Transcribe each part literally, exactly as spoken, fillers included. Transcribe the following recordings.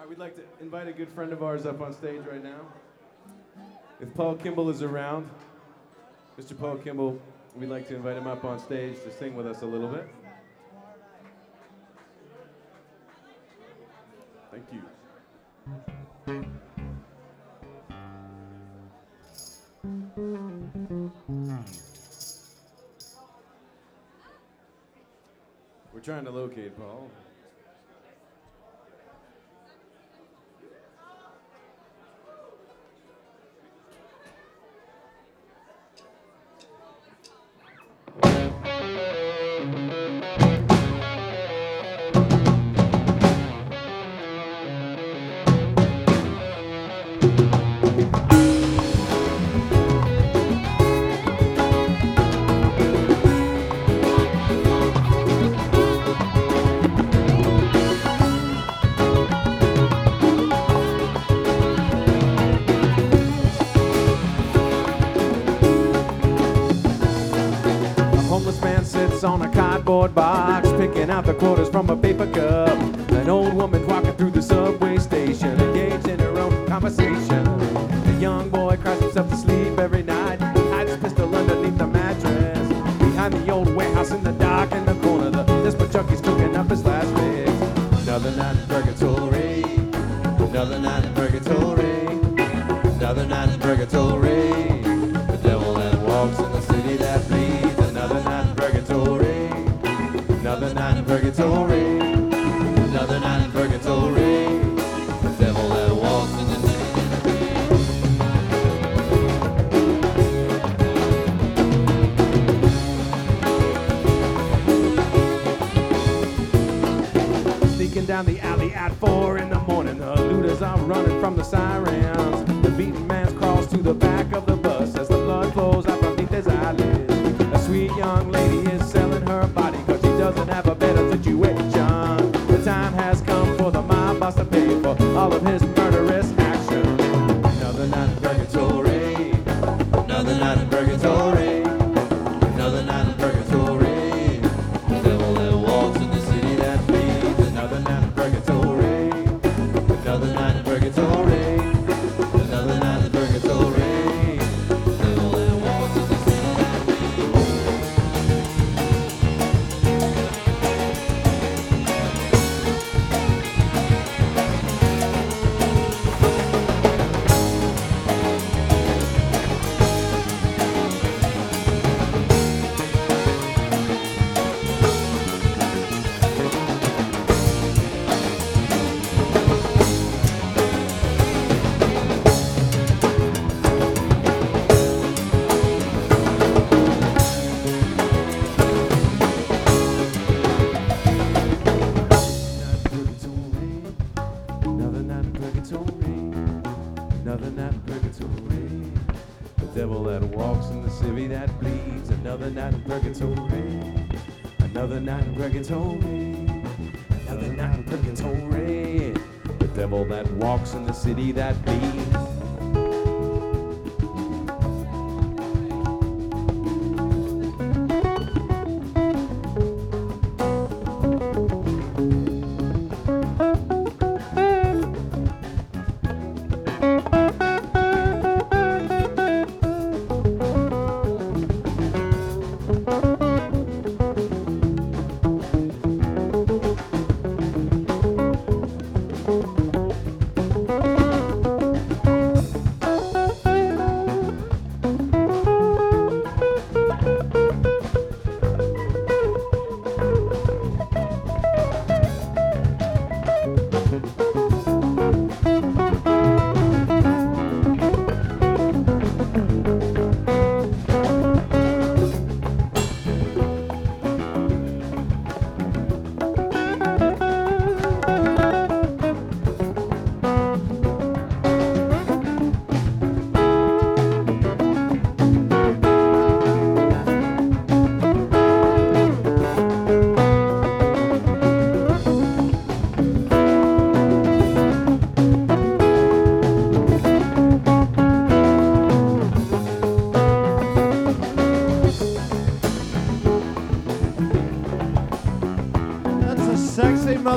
right, we'd like to invite a good friend of ours up on stage right now. If Paul Kimball is around, Mister Paul Kimball, we'd like to invite him up on stage to sing with us a little bit. Thank you. We're trying to locate Paul. On a cardboard box, picking out the quarters from a paper cup. An old woman walking through the subway station, engaged in her own conversation. A young boy cries himself to sleep every night, hides his pistol underneath the mattress. Behind the old warehouse in the dark in the corner, the desperate junkie's cooking up his last fix. Another night in purgatory, another night in purgatory, another night in purgatory. The devil that walks in the city that bleeds. Another night in purgatory, another night in purgatory, another night in purgatory. The devil that walks in the city that bleeds. Sneaking down the alley at four in the morning, the looters are running from the sirens. The beaten man crawls to the back of the bus as the blood flows out from beneath his eyelids. A sweet young lady is selling her body cause she doesn't have a better situation. The time has come for the mob boss to pay for all of his murderous action. Another night in purgatory, another night in purgatory, another night in purgatory. The devil that walks in the city that bleeds. Another night in purgatory, another night in purgatory, another night in purgatory. Another night in purgatory, the devil that walks in the city that bleeds. Another night in purgatory, another night in purgatory, another night in purgatory, the devil that walks in the city that bleeds.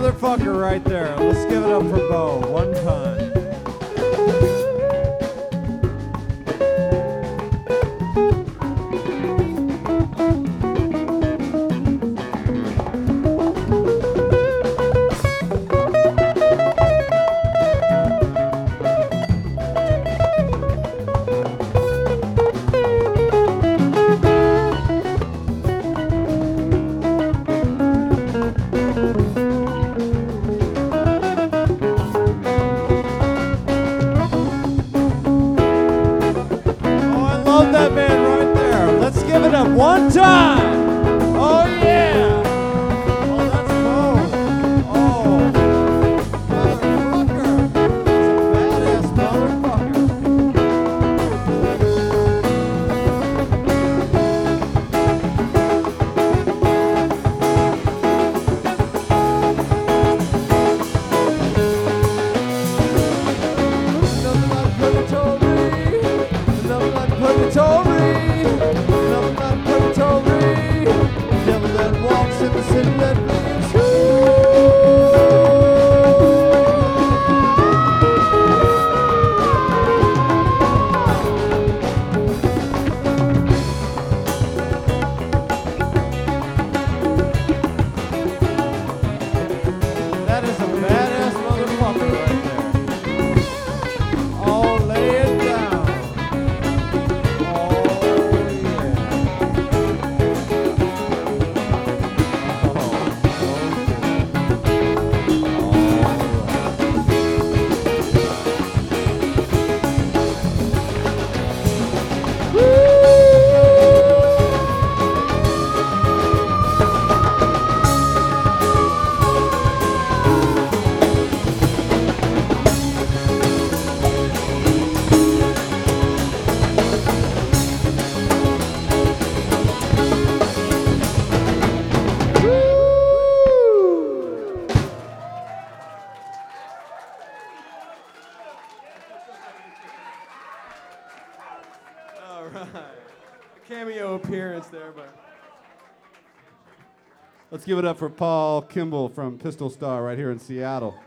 motherfucker right there. Let's give it up for Bo one time. One time! Oh yeah! Oh, that's Bo. Oh, motherfucker! He's a badass motherfucker. Nothing like purgatory. Nothing like purgatory. Devil that walks in the city that bleeds. That is a badass motherfucker right there. Oh, lay it down. Cameo appearance there, but let's give it up for Paul Kimball from Pistol Star right here in Seattle.